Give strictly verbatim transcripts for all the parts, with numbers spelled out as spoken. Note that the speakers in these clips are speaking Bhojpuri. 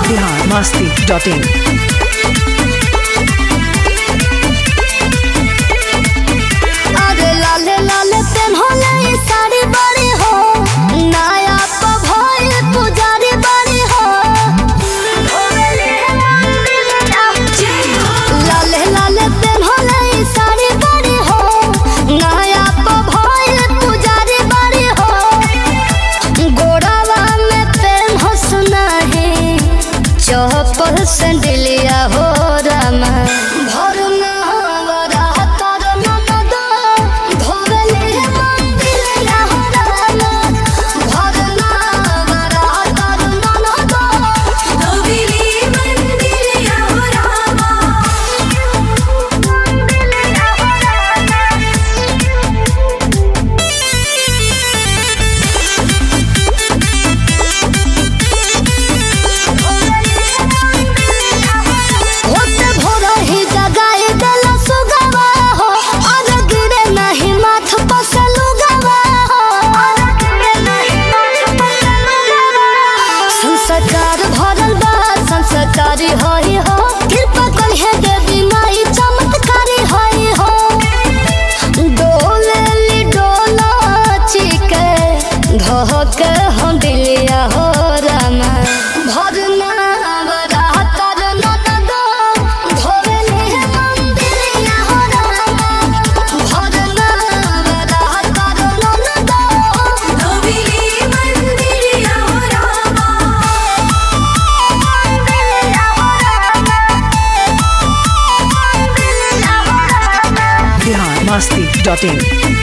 Bihar Masti dot in. अरे लाले लाले पेन्हले ई साड़ी बड़ी हो, नया पभइल पुजारी बड़ी हो। लाले लाले पेन्हले ई साड़ी बड़ी हो, नया पभइल पुजारी बड़ी हो। गोड़वा में पेन्हस नाही चप्पल सैंडलिया हो रामा। संस्कार भरल बा संस्कारी होई हो, कृपा करिहे देवी माई चमत्कारी होई हो। डोलेली डोला चिके धोके हम दिलिया हो रामा। भरना बरातर ननद धोवेली मंदिरिया हो रामा। भरना बरातर ननद धोवेली मंदिरिया हो रामा। बिहार मस्ती डॉट इन।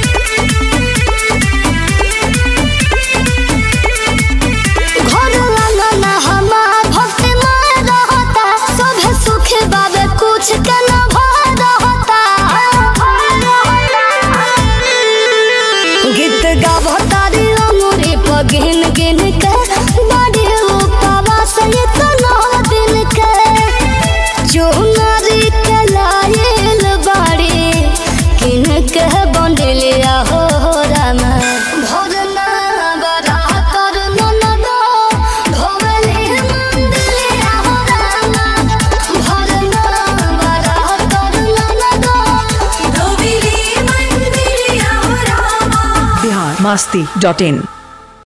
घर आंगन हमार भक्ति में रहता, सभे सुखी बाबे कुछ के न भय रहता। गीत गावतारी अंगूरी पर गिन गिन के, बड़ी उपवास इतना दिन के। चुनरी के लायल बाड़ी किन के बंडलिया हो रामा। भरना बरातर ननद धोवेली मंदिरिया हो रामा। भरना बरातर ननद धोवेली मंदिरिया हो रामा। बिहार मस्ती डॉट इन।